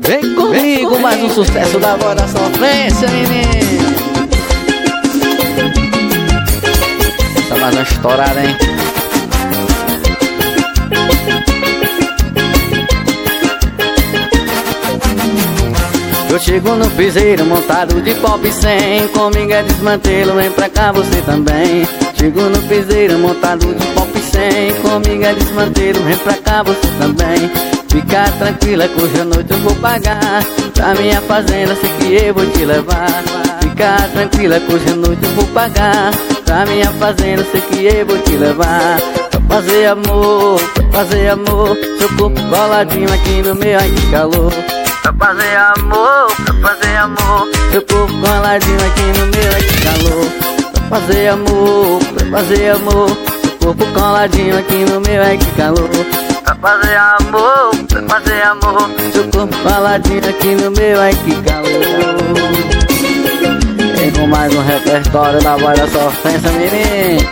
Vem comigo, mais um sucesso da Voz da Sofrência, menino. Essa mais uma estourada, hein? Eu chego no piseiro montado de pop 100. Comigo é desmantelo, vem pra cá você também. Chego no piseiro montado de pop 100. Comigo é desmantelo, vem pra cá você também. Fica tranquila que hoje à noite eu vou pagar. Pra minha fazenda sei que eu vou te levar. Fica tranquila que hoje à noite eu vou pagar. Pra minha fazenda sei que eu vou te levar. Pra fazer amor, seu corpo coladinho aqui no meu, ai que calor. Pra fazer amor, seu corpo coladinho aqui no meu, ai que calor. Pra fazer amor, seu corpo coladinho aqui no meu, ai que calor. Pra fazer amor, seu corpo coladinho aqui no meu, ai que calor. Vem com mais um repertório da Voz da Sofrência, menino.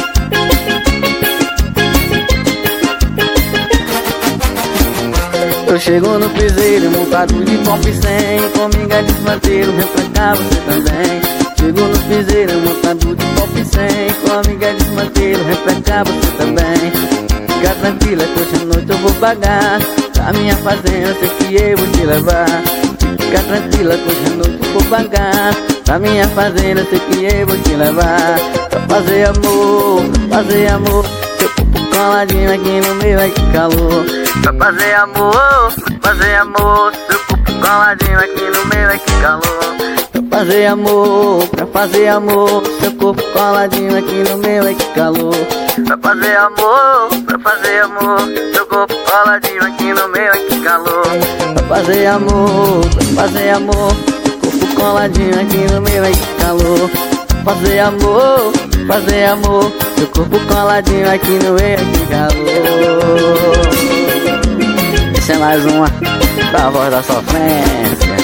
Eu chego no piseiro montado de pop 100. Comigo é desmantelo, vem pra cá você também. Chego no piseiro montado de pop 100. Comigo é desmantelo, vem pra cá você também. Fica tranquila que hoje à noite eu vou pagar. Pra minha fazenda sei que eu vou te levar. Fica tranquila que hoje à noite eu vou pagar. Pra minha fazenda sei que eu vou te levar. Pra fazer amor, seu corpo coladinho aqui no meu, ai que calor. Pra fazer amor, seu corpo coladinho aqui no meu, ai que calor. Pra fazer amor, seu corpo coladinho aqui no meu, ai que calor. Pra fazer amor, seu corpo coladinho aqui no meu, ai que calor. Pra fazer amor, seu corpo coladinho aqui no meu, ai que calor. Pra fazer amor, seu corpo coladinho aqui no meu, ai que calor. Essa é mais uma da Voz da Sofrência.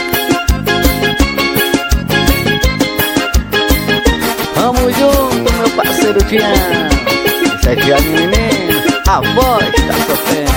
Vamos junto, meu parceiro Tião. Esse é Tião, menino, a voz da sofrência.